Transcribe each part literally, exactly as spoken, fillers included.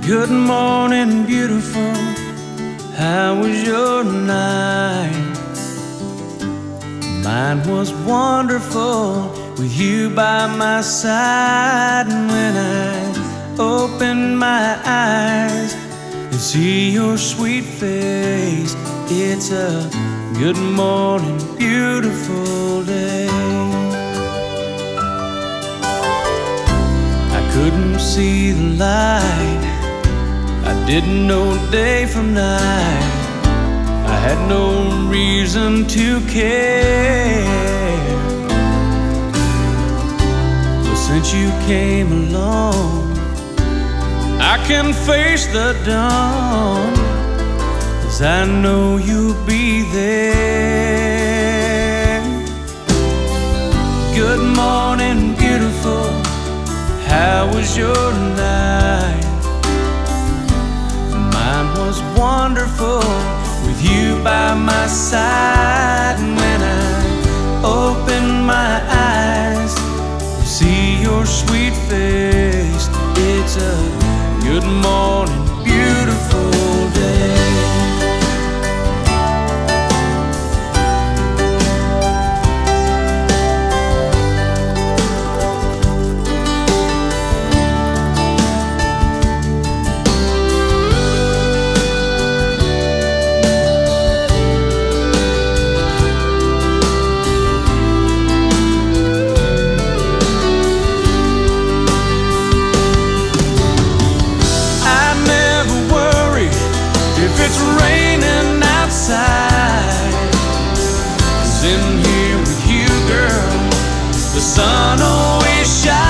Good morning, beautiful. How was your night? Mine was wonderful with you by my side. And when I opened my eyes and see your sweet face, it's a good morning, beautiful day. I couldn't see the light, I didn't know day from night, I had no reason to care. But since you came along, I can face the dawn, 'cause I know you'll be there. Good morning, beautiful. How was your night? Mine was wonderful with you by my side. And when I open my eyes to see your sweet face, it's a good morning, beautiful day. It's raining outside, 'cause in here with you, girl, the sun always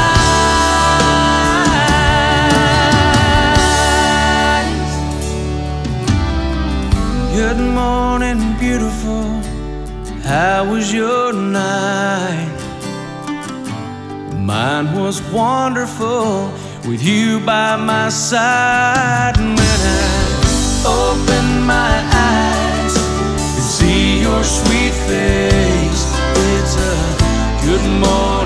shines. Good morning, beautiful. How was your night? Mine was wonderful with you by my side. And when I open my eyes and see your sweet face, it's a good morning.